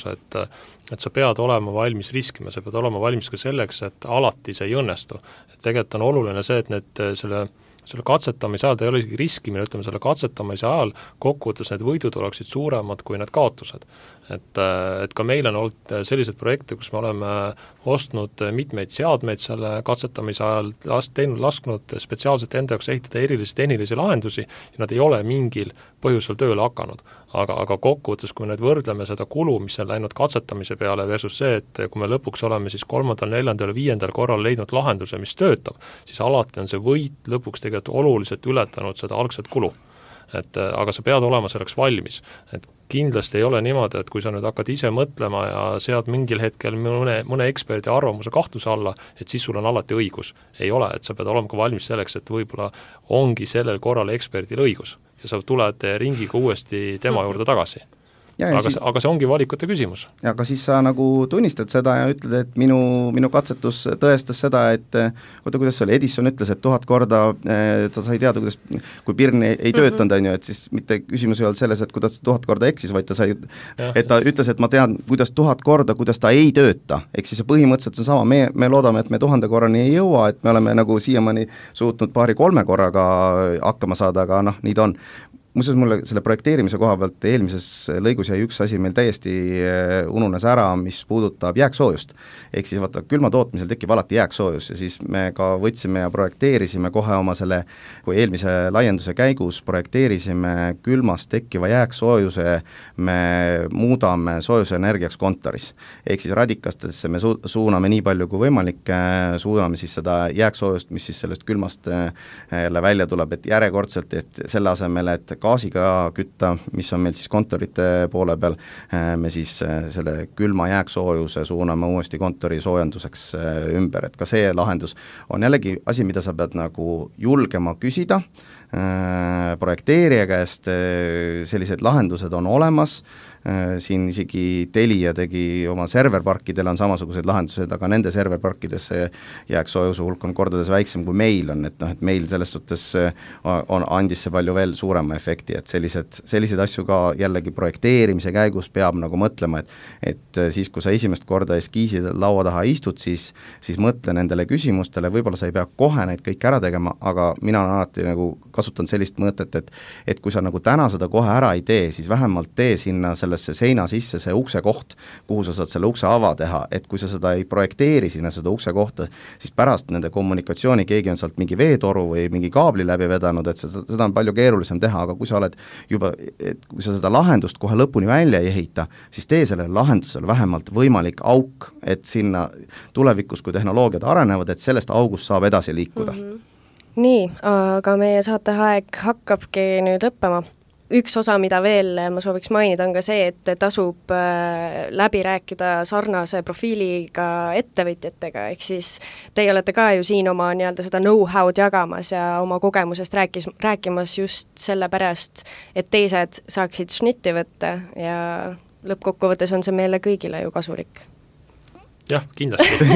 et sa pead olema valmis riskima, sa pead olema valmis ka selleks, et alati see ei õnnestu. Et tegelikult on oluline see, et selle katsetamise ajal, ta ei ole isegi riskimine, ütleme selle katsetamise ajal kokkuvõttes need võidud oleksid suuremad kui need kaotused. Et ka meil on olnud sellised projekte, kus me oleme ostnud mitmeid seadmeid selle katsetamise ajal, lasknud spetsiaalselt enda jaoks ehitada erilisi tehnilisi lahendusi ja nad ei ole mingil põhjusel tööle hakanud. Aga kokkuvõttes, kui me nüüd võrdleme seda kulu, mis on läinud katsetamise peale versus see, et kui me lõpuks oleme siis 3., 4. ja 5. korral leidnud lahenduse, mis töötab, siis alati on see võit lõpuks tegelikult oluliselt ületanud seda algset kulu. Aga sa pead olema selleks valmis. Et kindlasti ei ole niimoodi, et kui sa nüüd hakkad ise mõtlema ja sead mingil hetkel mõne eksperdi arvamuse kahtluse alla, et siis sul on alati õigus. Ei ole, et sa pead olema ka valmis selleks, et võib-olla ongi sellel korral eksperdil õigus ja sa tuled ringiga uuesti tema juurde tagasi. Aga see ongi valikute küsimus.
Ja aga siis sa nagu tunnistad seda ja ütled, et minu katsetus tõestas seda, et kuidas see oli, Edison ütles, et 1000 korda ta sai teada, kui pirn ei töötanud, on ju, et siis mitte küsimus ei olnud selles, et kuidas 1000 korda eksis, vaid ta ütles, et ma tean, kuidas 1000 korda, kuidas ta ei tööta. Ehk siis põhimõtteliselt see on sama, me loodame, et me 1000 korrani ei jõua, et me oleme nagu siiamaani suutnud 2-3 korraga hakkama saada, aga nii ta on. Muuseas, mulle selle projekteerimise koha pealt eelmises lõigus jäi üks asi meil täiesti ununes ära, mis puudutab jääksoojust. Ehk siis vaata, külma tootmisel tekib alati jääksoojus ja siis me ka võtsime ja projekteerisime kohe oma selle, kui eelmise laienduse käigus projekteerisime külmast tekkiva jääksoojuse, me muudame soojuse energiaks kontoris. Ehk siis radikastesse me suuname nii palju kui võimalik, suuname siis seda jääksoojust, mis siis sellest külmast jälle välja tuleb, et järjekordselt, et selle asemel, et gaasiga kütta, mis on meil siis kontorite poole peal, me siis selle külma jääksoojuse suuname uuesti kontori soojenduseks ümber, et ka see lahendus on jällegi asi, mida sa pead nagu julgema küsida, projekteerija käest, sellised lahendused on olemas, siin isegi Telia tegi oma serverparkidel on samasugused lahendused, aga nende serverparkides jääksoojuse hulk on kordades väiksem kui meil on, et meil selles suhtes andis see palju veel suurema efekti, et sellised asju ka jällegi projekteerimise käigus peab nagu mõtlema, et siis, kui sa esimest korda eskiisi laua taha istud, siis mõtle nendele küsimustele, võib-olla sa ei pea kohe neid kõik ära tegema, aga mina alati nagu kasutan sellist mõtet, et kui sa nagu täna seda kohe ära ei tee, siis vähemalt tee sinna sellesse seina sisse see ukse koht, kuhu sa saad selle ukse ava teha, et kui sa seda ei projekteeri sinna seda ukse kohta, siis pärast nende kommunikatsiooni keegi on sealt mingi veetoru või mingi kaabli läbi vedanud, et seda on palju keerulisem teha, aga kui sa oled juba, et kui sa seda lahendust kohe lõpuni välja ei ehita, siis tee sellele lahendusele vähemalt võimalik auk, et sinna tulevikus, kui tehnoloogiad arenevad, et sellest august saab edasi liikuda.
Nii, aga meie saateaeg hakkabki nüüd lõppema. Üks osa, mida veel ma sooviks mainida, on ka see, et tasub läbi rääkida sarnase profiiliga ettevõtjatega, ehk siis teie olete ka ju siin oma nii-öelda seda know-how'd jagamas ja oma kogemusest rääkimas just selle pärast, et teised saaksid šnitti võtta ja lõppkokkuvõttes on see meile kõigile ju kasulik.
Jah, kindlasti.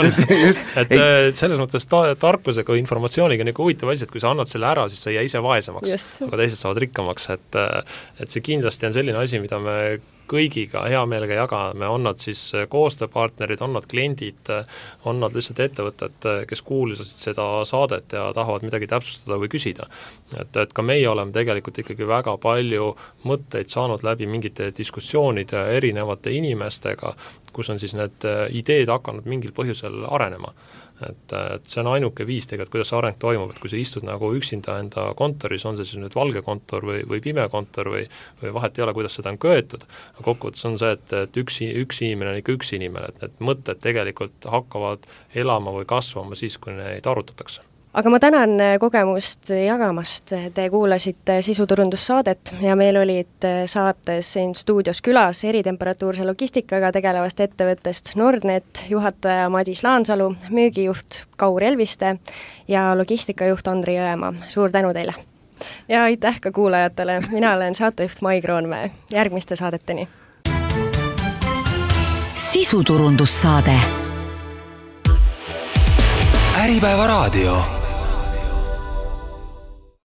Et selles mõttes tarkusega, informatsiooniga on huvitav asi, et kui sa annad selle ära, siis sa ei jää ise vaesemaks, aga teised saavad rikkamaks, et see kindlasti on selline asi, mida me kõigiga hea meelega jagame, on nad siis koostööpartnerid, on nad kliendid, on nad lihtsalt ettevõtted, kes kuulasid seda saadet ja tahavad midagi täpsustada või küsida. Et ka meie oleme tegelikult ikkagi väga palju mõtteid saanud läbi mingite diskussioonide erinevate inimestega, kus on siis need ideed hakanud mingil põhjusel arenema. Et see on ainuke viis tegelikult, kuidas areng toimub, et kui sa istud nagu üksinda enda kontoris, on see siis nüüd valge kontor või pime kontor või vahet ei ole, kuidas seda on köetud, aga kokkuvõttes on see, et üks inimene on ikka üks inimene, et need mõtted tegelikult hakkavad elama või kasvama siis, kui neid arutatakse.
Aga ma tänan kogemust jagamast, te kuulasite sisuturundussaadet ja meil olid saates siin stuudios külas eritemperatuurse logistikaga tegelevast ettevõttest Nordnet, juhataja Madis Laansalu, müügijuht Kaur Elviste ja logistikajuht Andri Jõemaa. Suur tänu teile! Ja aitäh ka kuulajatele, mina olen saatejuht Mai Kroonmäe, järgmiste saadeteni!
Sisuturundussaade Äripäeva raadio